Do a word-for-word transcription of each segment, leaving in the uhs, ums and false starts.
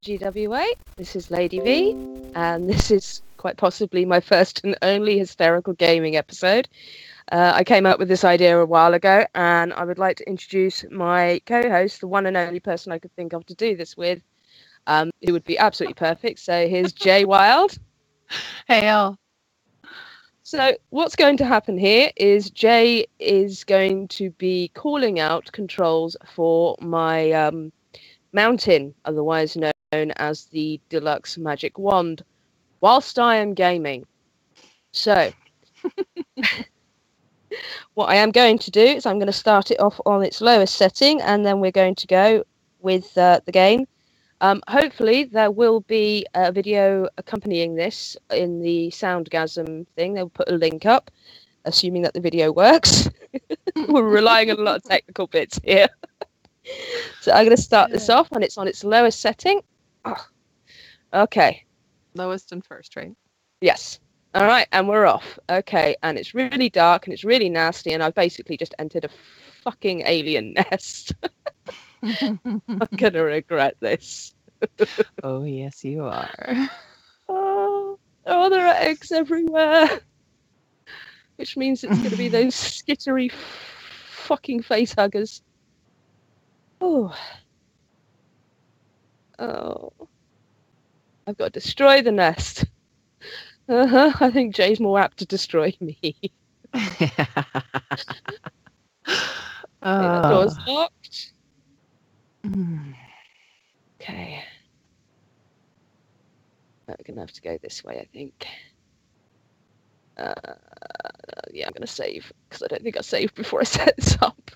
G W A. This is Lady V, and this is quite possibly my first and only hysterical gaming episode. Uh, I came up with this idea a while ago, and I would like to introduce my co-host, the one and only person I could think of to do this with, um, who would be absolutely perfect. So here's Jay Wild. Hey, Al. So what's going to happen here is Jay is going to be calling out controls for my um, mountain, otherwise known as the Deluxe Magic Wand, whilst I am gaming. So what I am going to do is I'm going to start it off on its lowest setting, and then we're going to go with uh, the game. Um, hopefully there will be a video accompanying this in the Soundgasm thing. They'll put a link up, assuming that the video works. We're relying on a lot of technical bits here. So I'm going to start this off when it's on its lowest setting. Oh. Okay. Lowest and first, right? Yes. All right, and we're off. Okay, and it's really dark and it's really nasty, and I've basically just entered a fucking alien nest. I'm going to regret this. Oh, yes, you are. Oh, oh, there are eggs everywhere. Which means it's going to be those skittery fucking face huggers. Oh. Oh. I've got to destroy the nest. Uh-huh. I think Jay's more apt to destroy me. Okay, that door's locked. Mm. Okay. We're going to have to go this way, I think. Uh, yeah, I'm going to save, because I don't think I saved before I set this up.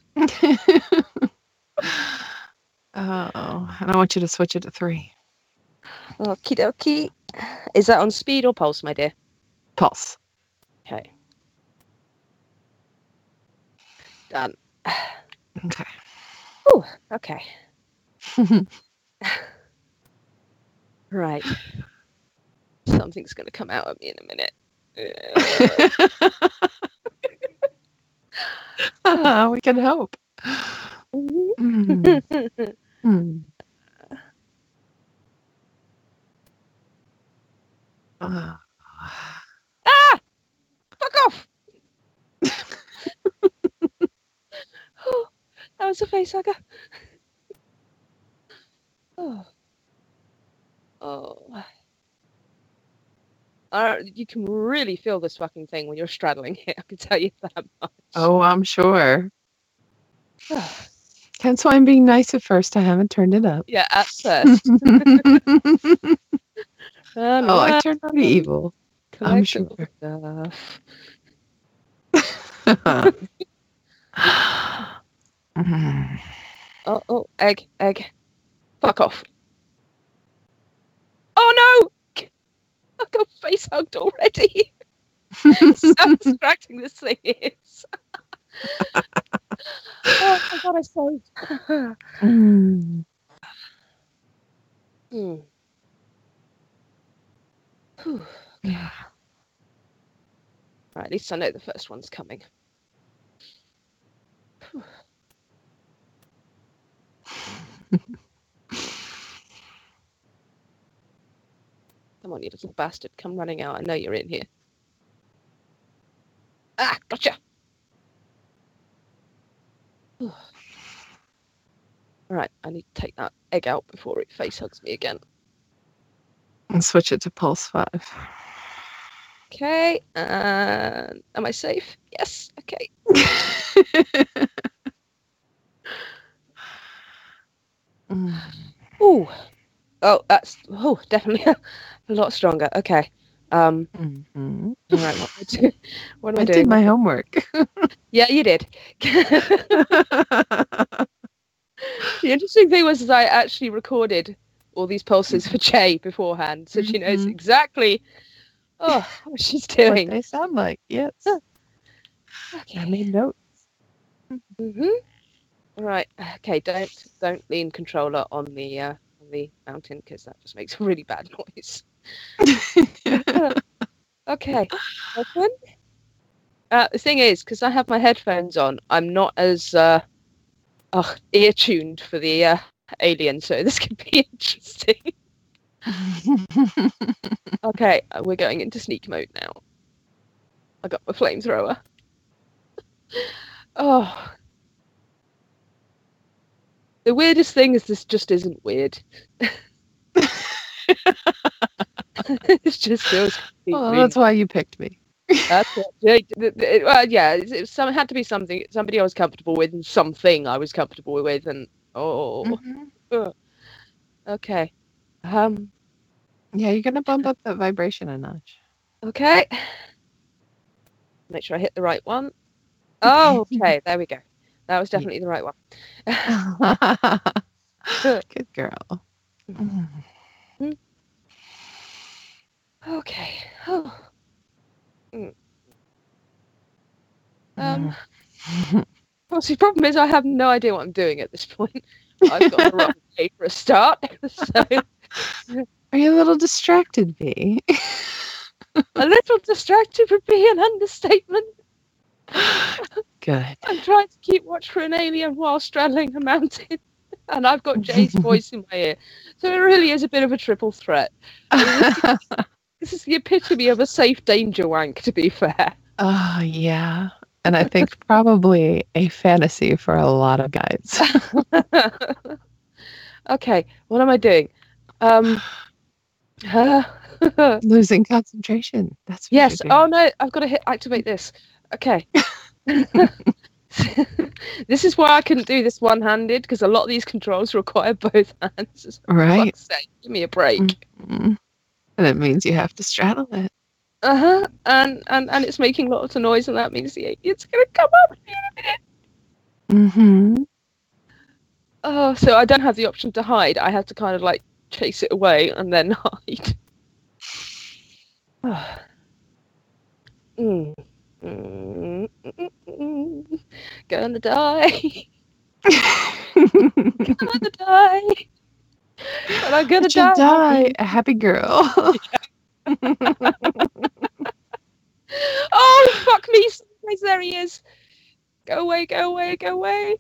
Oh, and I want you to switch it to three. Okie dokie. Is that on speed or pulse, my dear? Pulse. Okay. Done. Okay. Oh, okay. Right. Something's going to come out at me in a minute. uh, we can hope. Mm. Mm. Uh. Ah! Fuck off! Oh, that was a face hugger. Oh. Oh. Uh, you can really feel this fucking thing when you're straddling it, I can tell you that much. Oh, I'm sure. Hence why I'm being nice at first. I haven't turned it up. Yeah, at first. And oh, I turned on evil. I'm sure. Stuff. oh, oh, egg, egg. Fuck off. Oh no! I got face hugged already. So distracting this thing is. Oh my god, I saved. mm. Hmm. Okay. Right, at least I know the first one's coming. Come on, you little bastard. Come running out. I know you're in here. Ah, gotcha. Alright, I need to take that egg out before it face hugs me again. And switch it to pulse five. Okay, and am I safe? Yes, okay. mm. Ooh. Oh, that's oh definitely a lot stronger. Okay. Um mm-hmm. All right, what am I doing? What am I, I doing? did my homework. Yeah, you did. The interesting thing was is I actually recorded all these pulses for Jay beforehand, so mm-hmm. she knows exactly oh what she's doing. What they sound like, yes. Okay. I made notes. Mm-hmm. Right. Okay, don't don't lean controller on the uh, on the mountain because that just makes a really bad noise. Okay. Open. Uh, the thing is, because I have my headphones on, I'm not as uh, uh, ear tuned for the uh, alien, so this could be interesting. Okay, uh, we're going into sneak mode now. I got my flamethrower. Oh. The weirdest thing is this just isn't weird. It just feels Well, completely. that's why you picked me. That's it. Yeah, it- it- well, yeah, it, it some, had to be something somebody I was comfortable with and something I was comfortable with, and oh, Mhm. ugh. Okay. Um. Yeah, you're gonna bump up that vibration a notch. Okay. Make sure I hit the right one. Oh, okay. There we go. That was definitely the right one. Good girl. Mm. Okay. Oh. Mm. Um. Well, see, the problem is I have no idea what I'm doing at this point. I've got a rough day for a start. So Are you a little distracted, Bee? a little distracted would be an understatement. Good. I'm trying to keep watch for an alien while straddling a mountain, and I've got Jay's voice in my ear. So it really is a bit of a triple threat. This, this is the epitome of a safe danger wank, to be fair. Oh, yeah. And I think probably a fantasy for a lot of guys. Okay, what am I doing? Um, Losing concentration. That's what yes. you're Oh doing. no, I've got to hit activate this. Okay. This is why I couldn't do this one-handed, because a lot of these controls require both hands. For Right. fuck's sake, give me a break. Mhm. And it means you have to straddle it. Uh-huh. And, and and it's making lots of noise, and that means the alien's gonna come up in a minute. Mm-hmm. Oh, so I don't have the option to hide. I have to kind of like chase it away and then hide. Mm. Mm, mm, mm. Gonna die. Gonna die. But I'm gonna But you'll die. die a happy girl. Oh, fuck me. Somebody's there he is. Go away, go away, go away.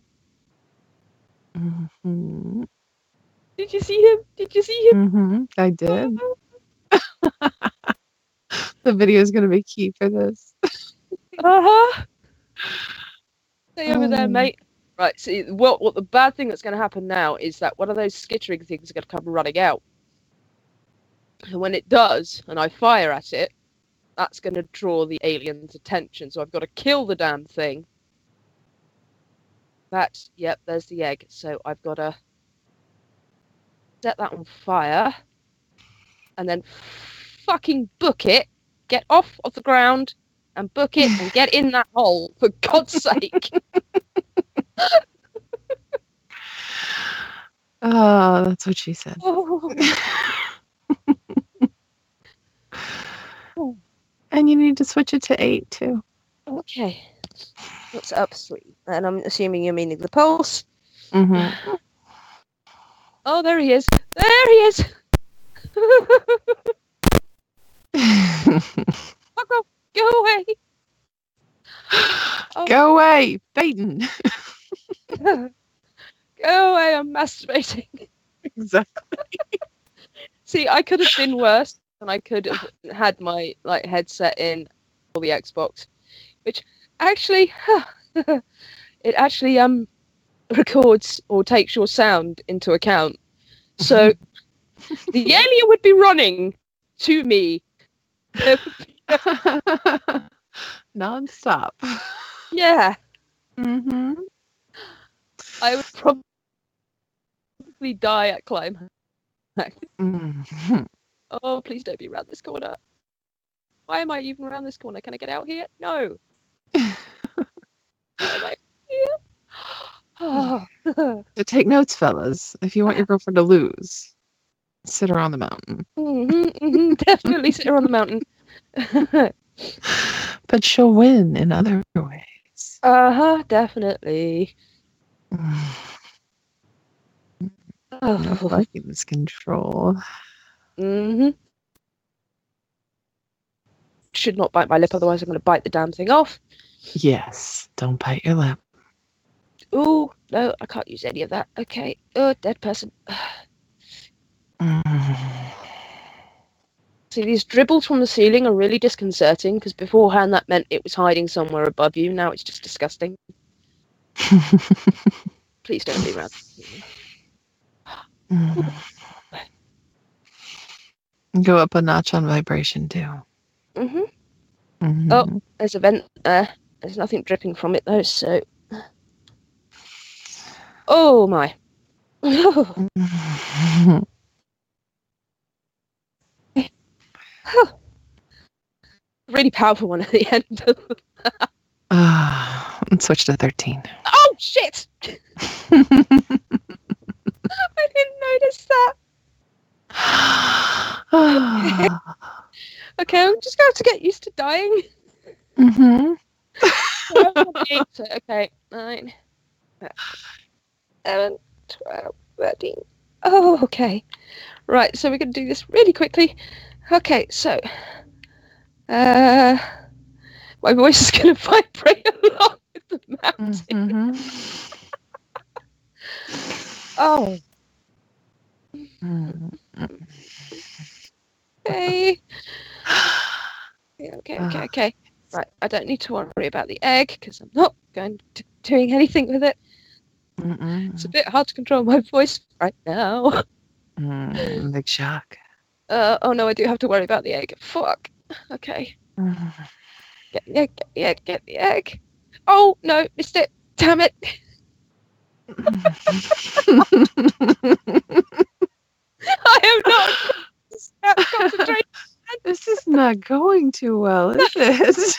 Mm-hmm. Did you see him? Did you see him? Mm-hmm. I did. The video is going to be key for this. Uh-huh. Stay over there, Oh. mate. Right, see, what, what the bad thing that's going to happen now is that one of those skittering things is going to come running out. And when it does, and I fire at it, that's going to draw the alien's attention. So I've got to kill the damn thing. That, yep, there's the egg. So I've got to set that on fire. And then fucking book it. Get off of the ground and book it and get in that hole, for God's sake. Oh, that's what she said. Oh. And you need to switch it to eight too. Okay. What's up, sweet? And I'm assuming you're meaning the pulse. Mm-hmm. Oh, there he is. There he is. Fuck off. Go away. Oh. Go away, Phaeton. Go away. I'm masturbating. Exactly. See, I could have been worse, and I could have had my like headset in for the Xbox, which actually, it actually um records or takes your sound into account. So the alien would be running to me. Non-stop. Yeah. Mm-hmm. I would probably die at climax. Mm-hmm. Oh, please don't be around this corner. Why am I even around this corner? Can I get out here? No. Why am I here? Oh. So take notes, fellas. If you want your girlfriend to lose, sit her on the mountain. Mm-hmm, mm-hmm, definitely sit her on the mountain. But she'll win in other ways. Uh-huh, definitely. Mm. Oh. I'm liking this control. Mm-hmm. Should not bite my lip, otherwise I'm going to bite the damn thing off. Yes, don't bite your lip. Ooh, no, I can't use any of that. Okay. Oh, dead person. Mm. See, these dribbles from the ceiling are really disconcerting because beforehand that meant it was hiding somewhere above you. Now it's just disgusting. Please don't be around. Go up a notch on vibration too. Mm-hmm. Mm-hmm. Oh, there's a vent there. There's nothing dripping from it though, so. Oh my. Really powerful one at the end. uh, let's switch to thirteen. Oh shit! I didn't notice that. Okay, I'm just going to get used to dying. Mm-hmm. Okay, nine, eleven, twelve, thirteen. Oh, okay. Right, so we're going to do this really quickly. Okay, so uh, my voice is going to vibrate along with the mountain. Mm-hmm. Oh. Mm-hmm. Okay. Okay, okay, okay, okay. Right, I don't need to worry about the egg because I'm not going to doing anything with it. Mm-mm. It's a bit hard to control my voice right now. Mm, big shock. Uh, oh no, I do have to worry about the egg. Fuck. Okay. Mm. Get the egg, get the egg, get the egg. Oh no, missed it. Damn it. I am not concentrating. This is not going too well, is it?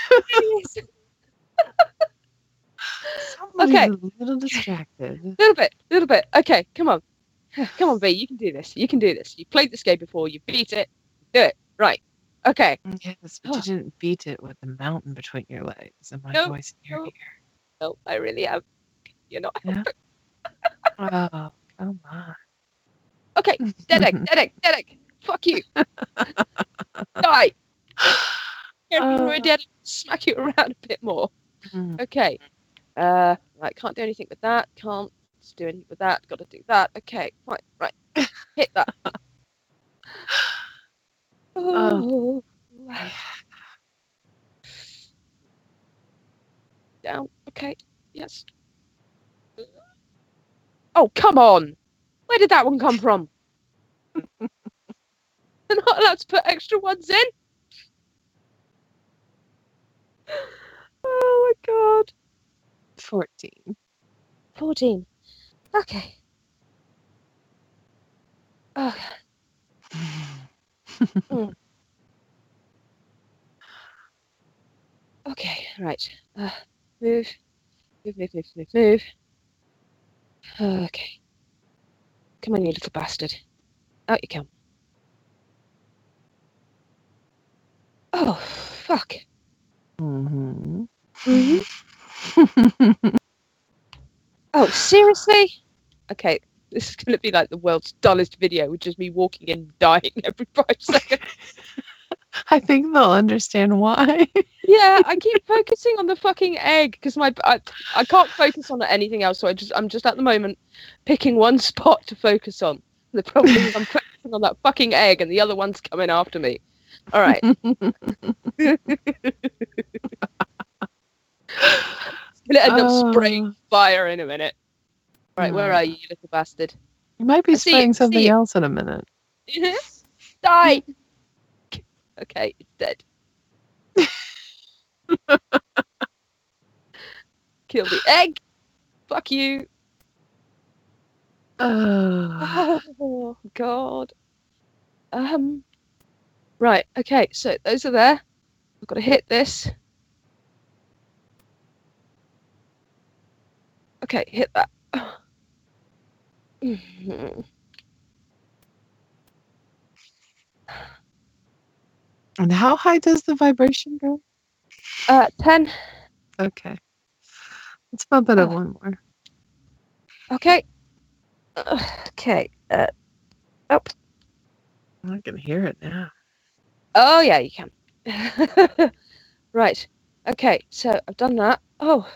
Somebody's Okay. a little distracted. A little bit, a little bit. Okay, come on. Come on, V, you can do this. You can do this. You played this game before, you beat it. Do it. Right. Okay. Yes, but you didn't beat it with the mountain between your legs and my No, voice in your no. ear. No, I really am. You're not. Yeah. Oh, come on. Okay, dead egg, dead egg, dead egg. Fuck you. Die. If you were dead, smack you around a bit more. Mm. Okay. Uh, right, can't do anything with that. Can't do anything with that. Got to do that. Okay, right, right. Hit that. Oh. Down. Okay. Yes. Oh, come on. Where did that one come from? They're not allowed to put extra ones in. Oh my god. fourteen. fourteen. Okay. Oh. Mm. Okay, right. Uh, move. Move, move, move, move, move. Okay. Come on, you little bastard. Out you come. Oh, fuck. Mm-hmm. Mm-hmm. Oh, seriously? Okay, this is going to be like the world's dullest video with just me walking in dying every five seconds. I think they'll understand why. Yeah, I keep focusing on the fucking egg because my I, I can't focus on anything else, so I just I'm just at the moment picking one spot to focus on. The problem is I'm focusing on that fucking egg, and the other one's coming after me. All right. It's gonna end up spraying fire in a minute. All right, where are you, you little bastard? You might be I see spraying it, something see it. else in a minute. Die. Okay, it's dead. Kill the egg. Fuck you. Oh. Oh god. Um. Right. Okay. So those are there. I've got to hit this. Okay. Hit that. Mm-hmm. And how high does the vibration go? Uh, ten. Okay. Let's bump it up Oh. one more. Okay. Uh, okay. Uh. Oh. I can hear it now. Oh yeah, you can. Right. Okay. So I've done that. Oh.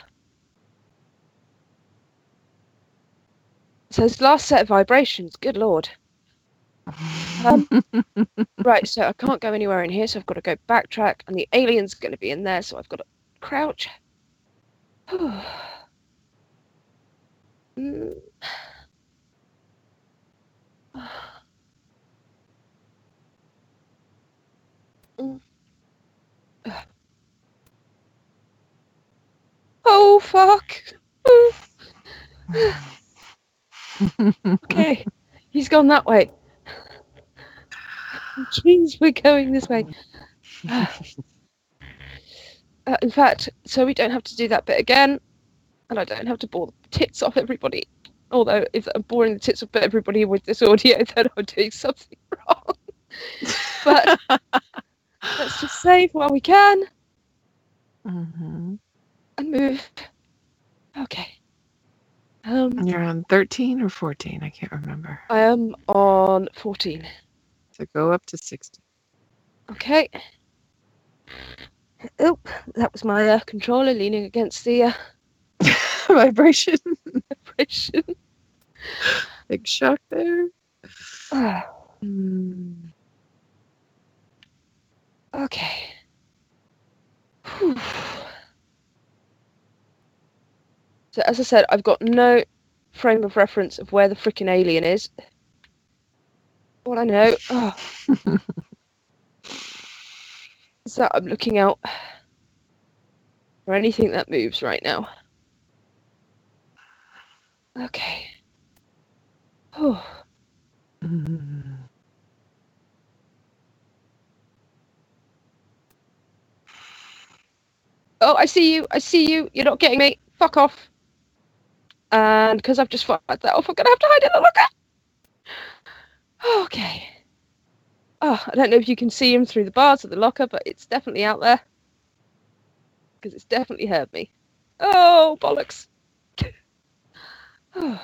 So this last set of vibrations. Good lord. Um, right, so I can't go anywhere in here, so I've got to go backtrack, and the alien's going to be in there, so I've got to crouch. Mm. Mm. Oh, fuck. Okay, he's gone that way. Jeez, we're going this way. Uh, in fact, so we don't have to do that bit again, and I don't have to bore the tits off everybody. Although, if I'm boring the tits off everybody with this audio, then I'm doing something wrong. But let's just save while we can. Mm-hmm. And move. Okay. Um, You're on thirteen or fourteen? I can't remember. I am on fourteen. So go up to sixty. Okay. Oh, that was my uh, controller leaning against the uh, vibration. vibration. Big shock there. Ah, Mm. okay. Whew. So as I said, I've got no frame of reference of where the freaking alien is. All I know oh, is that I'm looking out for anything that moves right now. Okay. Oh. Mm. Oh, I see you. I see you. You're not getting me. Fuck off. And because I've just fired that off, I'm going to have to hide in the locker. Okay. Oh, I don't know if you can see him through the bars of the locker, but it's definitely out there. Because it's definitely heard me. Oh, bollocks. Oh.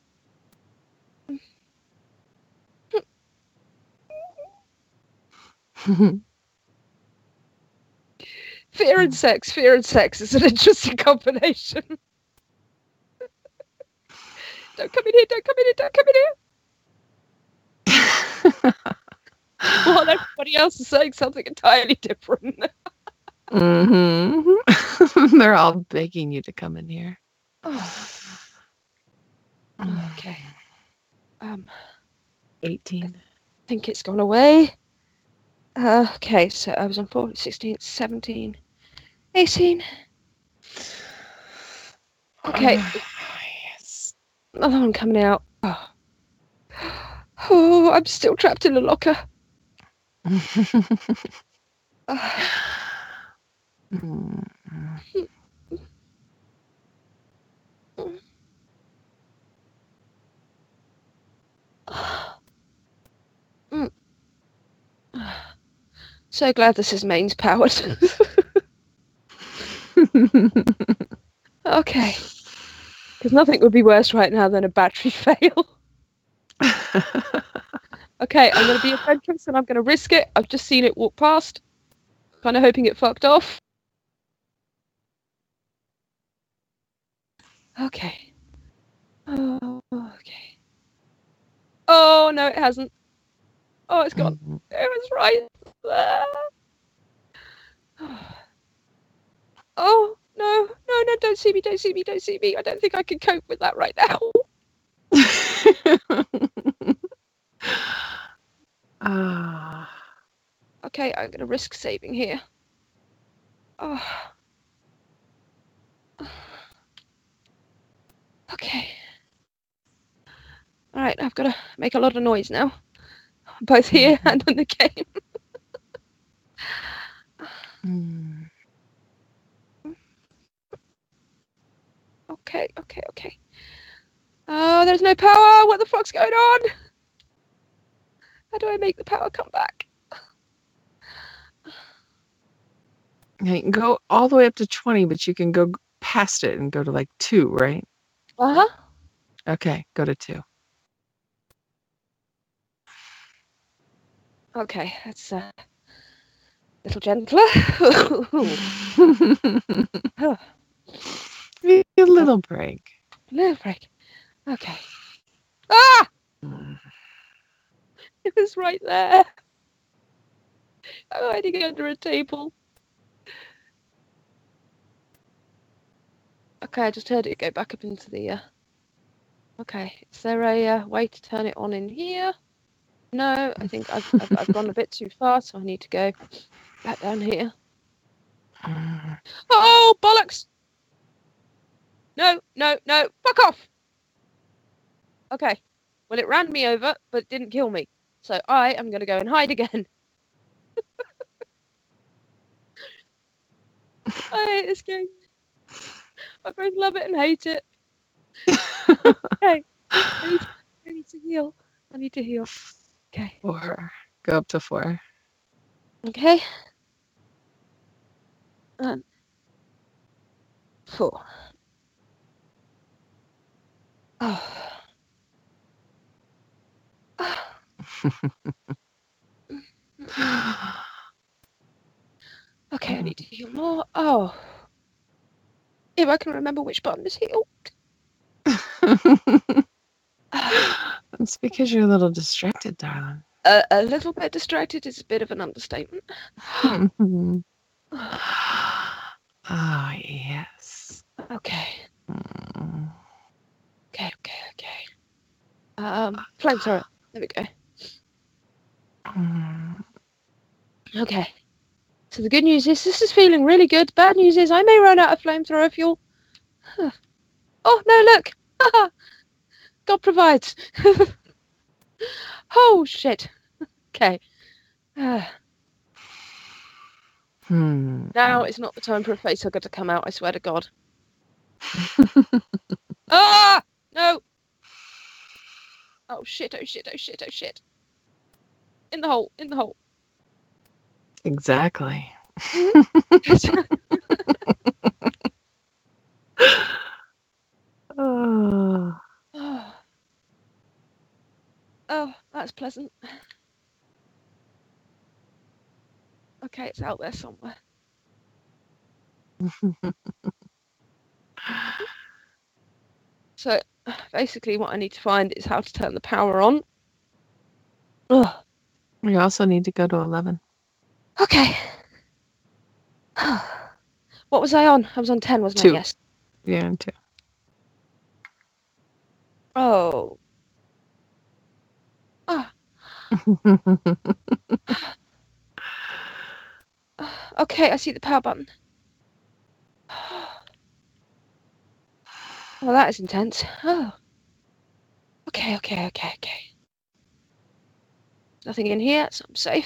Fear and sex. Fear and sex is an interesting combination. Don't come in here. Don't come in here. Don't come in here. While everybody else is saying something entirely different. Mm-hmm. They're all begging you to come in here. Oh. Okay. Um. eighteen. I think it's gone away. Uh, okay, so I was on fourteen, sixteen, seventeen, eighteen. Okay. Yes. Another one coming out. Oh. Oh, I'm still trapped in a locker. uh. Mm. Mm. So glad this is mains powered. Okay. Because nothing would be worse right now than a battery fail. Okay, I'm going to be adventurous and I'm going to risk it. I've just seen it walk past. Kind of hoping it fucked off. Okay. Oh, okay. Oh, no, it hasn't. Oh, it's gone. Mm-hmm. It was right there. Oh, no, no, no, don't see me, don't see me, don't see me. I don't think I can cope with that right now. Ah. Okay, I'm going to risk saving here. Oh. Okay. Alright, I've got to make a lot of noise now. Both here and in the game. Mm. Okay, okay, okay. Oh, there's no power. What the fuck's going on? How do I make the power come back? Yeah, you can go all the way up to twenty, but you can go past it and go to like two, right? Uh-huh. Okay, go to two. Okay, that's uh, a little gentler. Oh. A little break. Little break. Okay. Ah! Mm. It was right there. I'm hiding under a table. Okay, I just heard it go back up into the... Uh... Okay, is there a uh, way to turn it on in here? No, I think I've, I've, I've gone a bit too far, so I need to go back down here. Oh, bollocks! No, no, no, fuck off! Okay, well, it ran me over, but didn't kill me. So I am going to go and hide again. I hate this game. I both love it and hate it. Okay, I need, I need to heal. I need to heal. Okay. Four. Go up to four. Okay. And four. Oh. Okay, I need to heal more. Oh. If I can remember which button is healed. It's because you're a little distracted, darling. Uh, a little bit distracted is a bit of an understatement. Oh, yes. Okay. Mm. Okay, okay, okay. Um, flamethrower. There we go. Mm. Okay. So the good news is this is feeling really good. Bad news is I may run out of flamethrower fuel. Oh, no, look. God provides. Oh, shit. Okay. Uh, Hmm. now it's not the time for a facehugger to come out, I swear to God. Ah! No! Oh, shit, oh, shit, oh, shit, oh, shit. In the hole, in the hole. Exactly. Oh. Oh. Oh, that's pleasant. Okay, it's out there somewhere. So, basically what I need to find is how to turn the power on. Ugh. We also need to go to eleven. Okay. What was I on? I was on ten, wasn't Two. I? Yes. Yeah, and two. Oh. Ah. Okay, I see the power button. Well, that is intense. Oh. Okay, okay, okay, okay. Nothing in here, so I'm safe.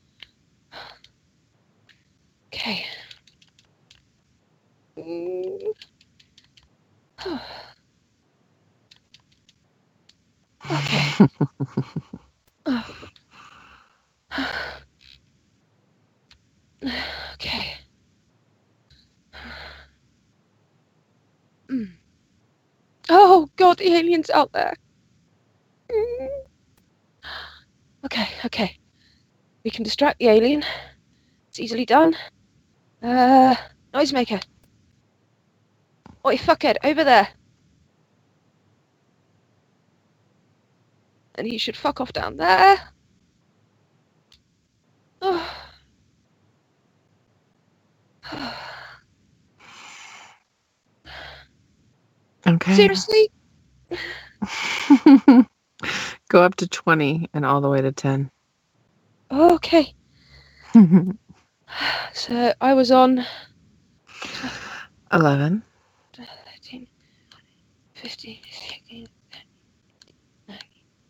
Okay. Mm. Okay. Okay. Mm. Oh God, the alien's out there. Mm. Okay, okay. We can distract the alien. It's easily done. Uh, noisemaker. Oi, fuckhead, over there. And he should fuck off down there. Oh. Okay. Seriously? Go up to twenty and all the way to ten. Okay. So I was on eleven. thirteen, fifteen, sixteen, nineteen.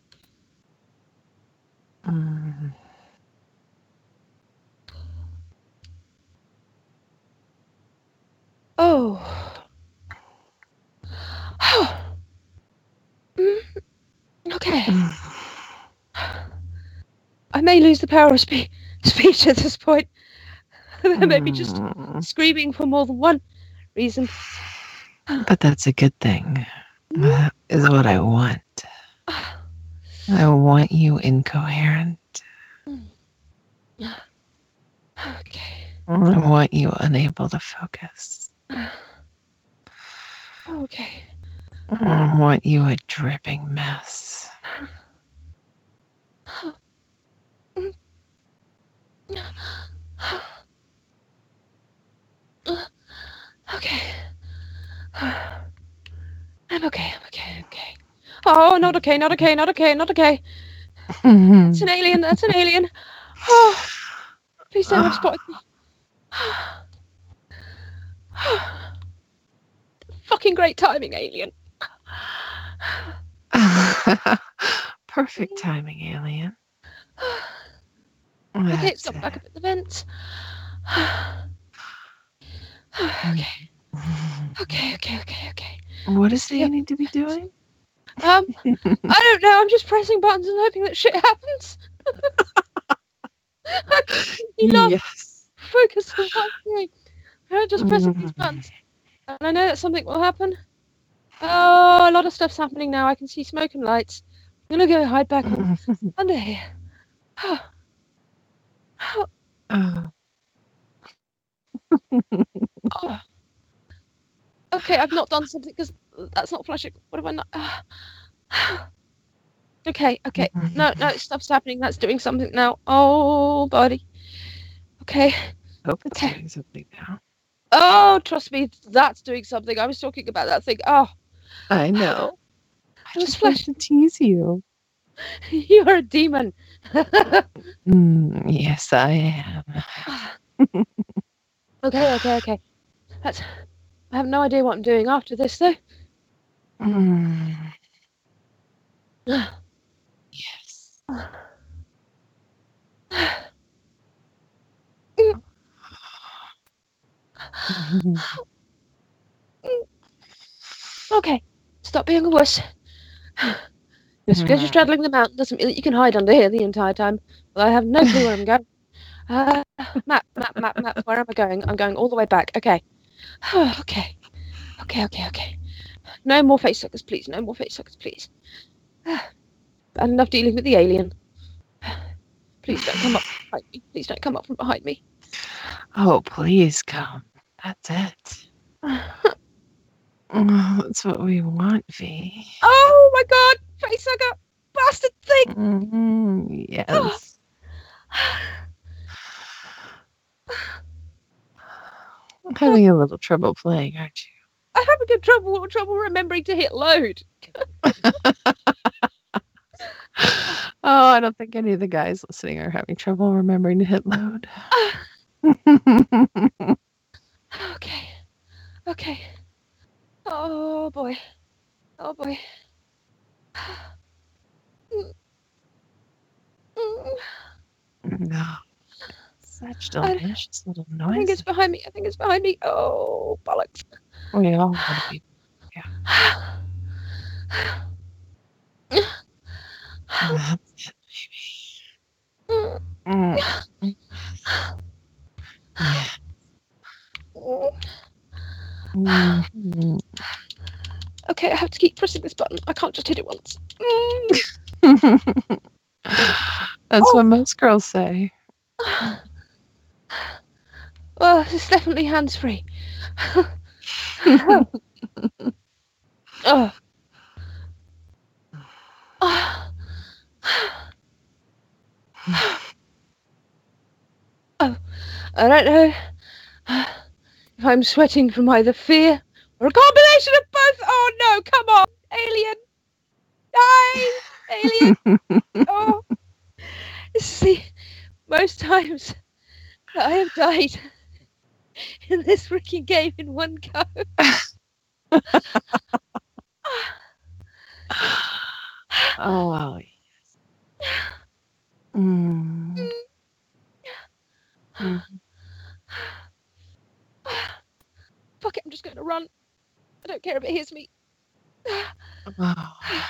Mm. Oh. Mm. Okay. I may lose the power of spe speech at this point. Maybe just Mm. screaming for more than one reason. But that's a good thing. That is what I want. I want you incoherent. Okay. I want you unable to focus. Okay. I want you a dripping mess. Oh, not okay, not okay, not okay, not okay. It's an alien, that's an alien. Oh, please don't have spotted me. Fucking great timing, alien. Perfect timing, alien. Okay, That's it's got it. back up at the vents. Okay. Okay, okay, okay, okay. What is it Yep. you need to be doing? Um, I don't know. I'm just pressing buttons and hoping that shit happens. I completely lost Yes. focus on what I'm doing. I'm just pressing these buttons, and I know that something will happen. Oh, a lot of stuff's happening now. I can see smoke and lights. I'm gonna go hide back on, under here. Oh. Oh. Okay, I've not done something because that's not flashing. What have I not? Okay, okay. No, no, stuff's happening. That's doing something now. Oh, buddy. Okay. Hope it's Okay. doing something now. Oh, trust me, that's doing something. I was talking about that thing. Oh, I know. I it was just like flash. to tease you. You're a demon. Mm, yes, I am. Okay, okay, okay. That's. I have no idea what I'm doing after this, though. Mm, yes. Okay, stop being a wuss. Just because you're straddling the mountain doesn't mean that you can hide under here the entire time. Well, I have no clue where I'm going. Uh, map, map, map, map. Where am I going? I'm going all the way back. Okay. okay. Okay, okay, okay. No more face suckers, please. No more face suckers, please. Bad enough dealing with the alien. Please don't come up from behind me. Please don't come up from behind me. Oh, please come. That's it. Oh, that's what we want, V. Oh my god! Face sucker! Bastard thing! Mm-hmm, yes. I'm having a little trouble playing, aren't you? I'm having good trouble, trouble remembering to hit load. Oh, I don't think any of the guys listening are having trouble remembering to hit load. Okay. Okay. Oh boy. Oh boy. No. Such I, delicious little I think it's noises. behind me. I think it's behind me. Oh, bollocks. We all want to be. Yeah. That's it, baby. Mm. Yeah. Mm. Okay, I have to keep pressing this button. I can't just hit it once. That's Oh. what most girls say. Well, it's definitely hands-free. oh. Oh. oh, I don't know if I'm sweating from either fear or a combination of both. Oh no, come on, alien. Die, alien. oh, this is the most times that I have died in this freaking game in one go. Oh, wow. Mm. Mm. Fuck it, I'm just going to run. I don't care if it hears me. Oh.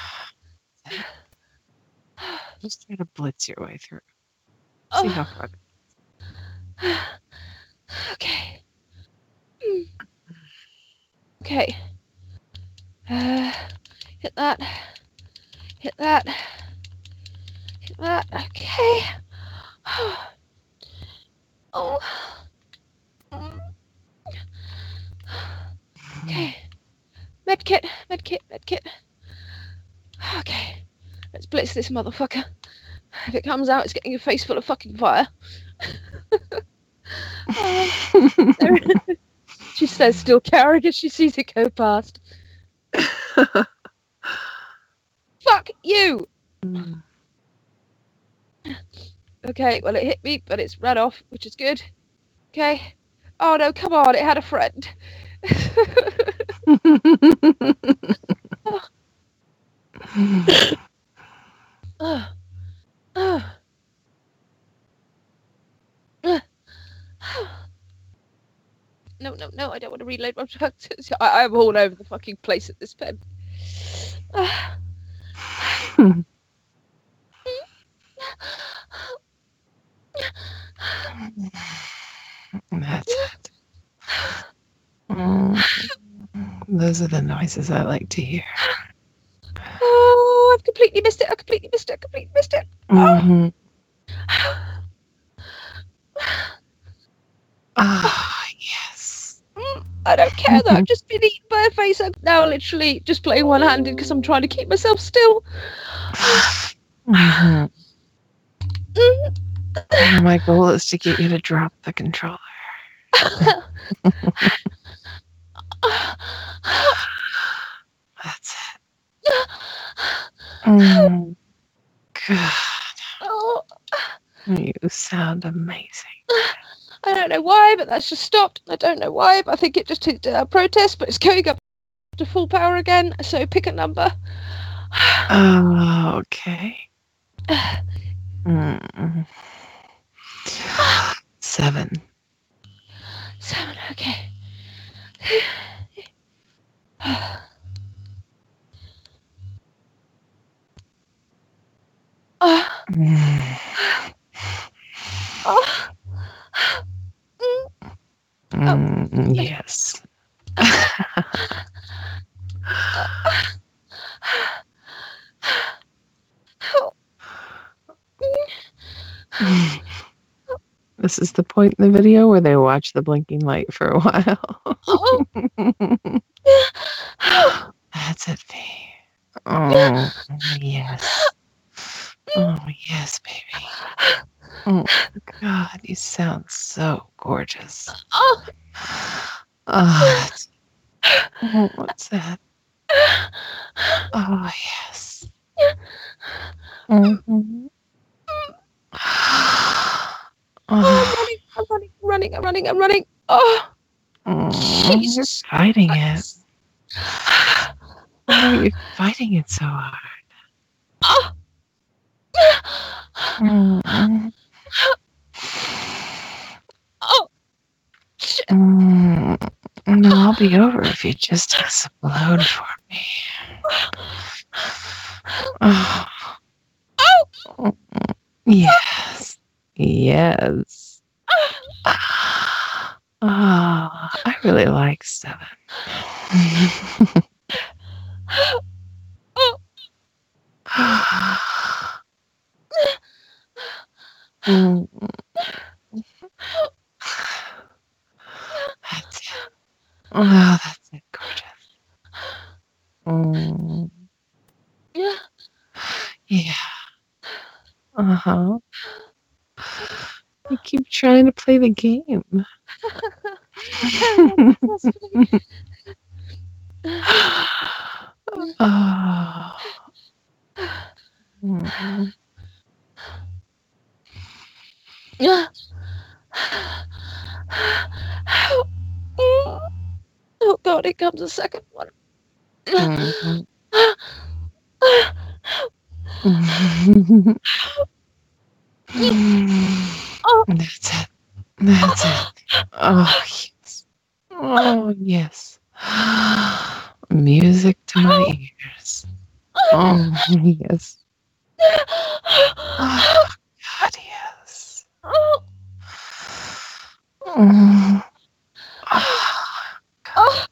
Just try to blitz your way through. See oh. how far. Okay. Okay. Uh, hit that. Hit that. Hit that. Okay. Oh. Okay. Medkit. Medkit. Medkit. Okay. Let's blitz this motherfucker. If it comes out, it's getting a face full of fucking fire. oh. She says, still cowering as she sees it go past. Fuck you! Mm. Okay, well, it hit me, but it's ran off, which is good. Okay. Oh, no, come on, it had a friend. Oh. Oh. Oh. No, no, no, I don't want to reload my drugs. I, I'm all over the fucking place at this pen. That's it. Mm. Those are the noises I like to hear. Oh, I've completely missed it. I completely missed it. I completely missed it. Mm-hmm. Ah, oh, yes. I don't care that I've just been eaten by a face. I'm now literally just playing one-handed because I'm trying to keep myself still. Mm-hmm. My goal is to get you to drop the controller. That's it. Mm. God. Oh. You sound amazing. I don't know why, but that's just stopped. I don't know why, but I think it just hit uh, protest, but it's going up to full power again. So pick a number. Oh, okay. Mm. Seven. Seven, okay. Oh. Mm. Oh. Mm, oh. Yes. This is the point in the video where they watch the blinking light for a while. Oh. That's it, V. Oh, yes. Oh, yes, baby. Oh, God, you sound so gorgeous. Oh. Oh, that's... Oh, what's that? Oh, yes. Mm-hmm. Oh, I'm running, I'm running, I'm running, I'm running, I'm running. Oh, oh, Jesus. You're fighting it. Why are you fighting it so hard? Oh. Mm-hmm. Oh. Shit. Mm, no, I'll be over if you just explode for me. Oh. Oh. Yes. Yes. Oh, I really like seven. Mm. That's it. Oh, that's it, gorgeous. Mm. Yeah. Yeah. Uh-huh. You keep trying to play the game. Oh. Mm. Yeah. Oh God, here comes a second one. Mm-hmm. Oh. That's it. That's it. Oh, yes. Oh, yes. Music to my ears. Oh, yes. Oh, God, yes. Oh. Oh, God.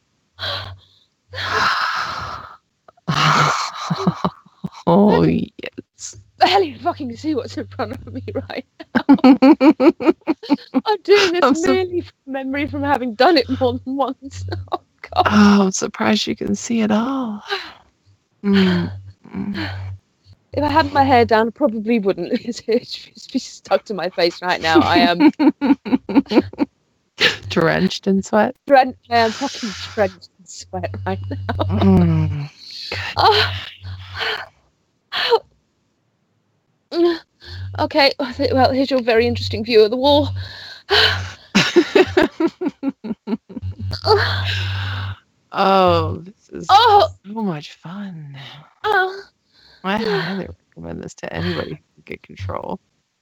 Oh, yes. I barely fucking see what's in front of me right now. I'm doing this I'm so- merely from memory from having done it more than once. Oh God. Oh, I'm surprised you can see it all. Mm. If I had my hair down, I probably wouldn't. It'd be stuck to my face right now. I am drenched in sweat. drenched. I am fucking drenched in sweat right now. Mm. Oh. Okay, well, here's your very interesting view of the wall. Oh, this is Oh, so much fun. oh, I highly recommend this to anybody who can get control.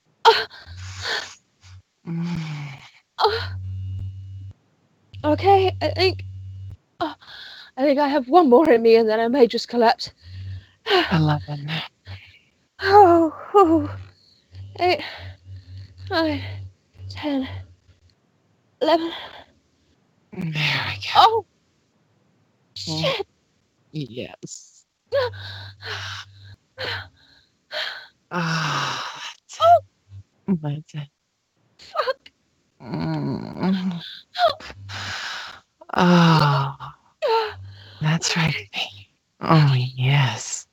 Mm. oh. Okay, I think oh, I think I have one more in me, and then I may just collapse. Eleven. Oh, oh, eight, nine, ten, eleven. There we go. Oh, shit! Yes. Ah, that's Oh, it. That's it. fuck! Mm. Oh, that's right. Oh, yes.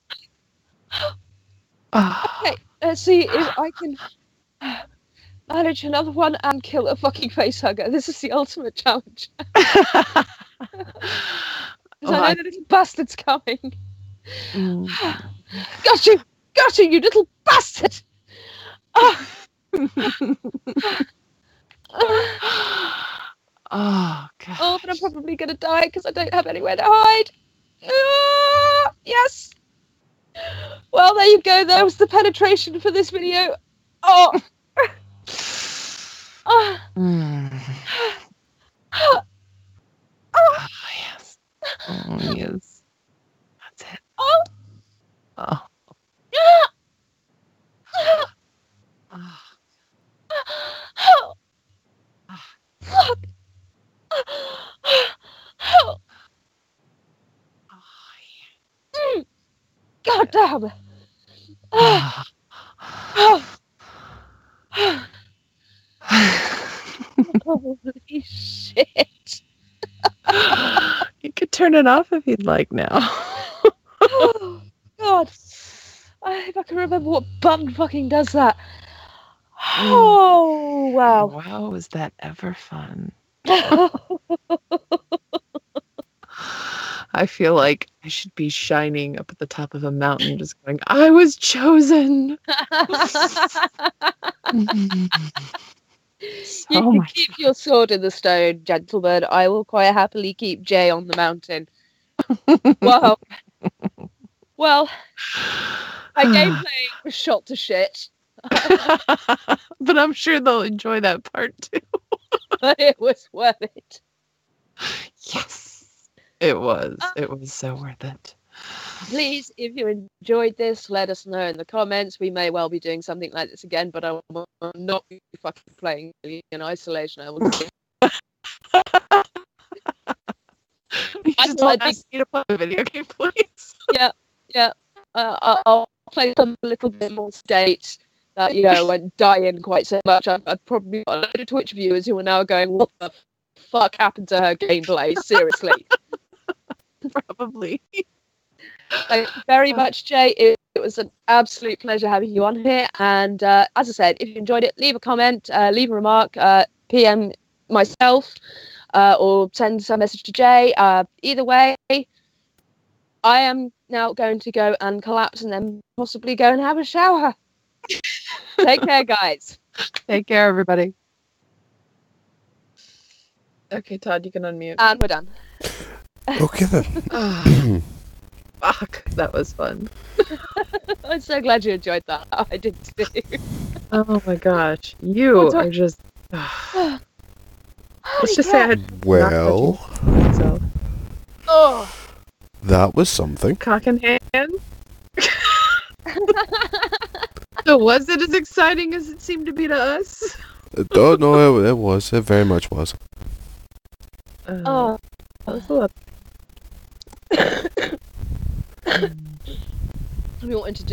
Oh. Okay, let's see if I can manage another one and kill a fucking facehugger. This is the ultimate challenge. Because Oh, I know I- the little bastard's coming. Mm. Got you! Got you, you little bastard! Oh, Oh, God. oh, but I'm probably gonna die because I don't have anywhere to hide. Ah, yes! Well, there you go. There was the penetration for this video. Oh! Oh! Mm. Oh! Oh, yes. Oh, yes. That's it. Oh! Oh. Ah! Oh. Oh! Fuck! Oh! Mm. God damn! Oh! Oh! Holy shit! You could turn it off if you'd like now. Oh, God! I, if I can remember what button fucking does that. Oh, wow. Wow, was that ever fun? I feel like I should be shining up at the top of a mountain, just going, I was chosen. You So can much keep your sword in the stone, gentlemen. I will quite happily keep Jay on the mountain. Wow. Well, my gameplay was shot to shit. But I'm sure they'll enjoy that part too. But it was worth it. Yes, it was. It was so worth it. Please, if you enjoyed this, let us know in the comments. We may well be doing something like this again, but I will not be fucking playing in isolation. I will. You I just thought I'd don't be- ask me to play a video game, please. Yeah, yeah. Uh, I- I'll play some a little bit more state that, you know, won't die in quite so much. I've, I've probably got a load of Twitch viewers who are now going, what the fuck happened to her gameplay? Seriously. Probably. Thank you very much, Jay. It, it was an absolute pleasure having you on here. And uh, as I said, if you enjoyed it, leave a comment, uh, leave a remark, uh, P M myself, uh, or send a message to Jay. Uh, either way, I am now going to go and collapse and then possibly go and have a shower. Take care, guys. Take care, everybody. Okay, Todd, you can unmute. And we're done. Okay then. Oh, fuck, that was fun. I'm so glad you enjoyed that. I did too. Oh my gosh, you What's up? are just. Holy Let's just say I crap. had Well, so Oh. that was something. cock in hand. So was it as exciting as it seemed to be to us? Uh, Oh no, it, it was. It very much was. Uh, Oh. that was a lot. We wanted to do